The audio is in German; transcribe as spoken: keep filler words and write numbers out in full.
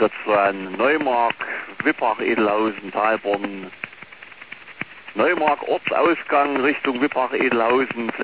Einsatzwagen Neumark, Wippach, Edelhausen, Talborn, Neumark, Ortsausgang Richtung Wippach, Edelhausen,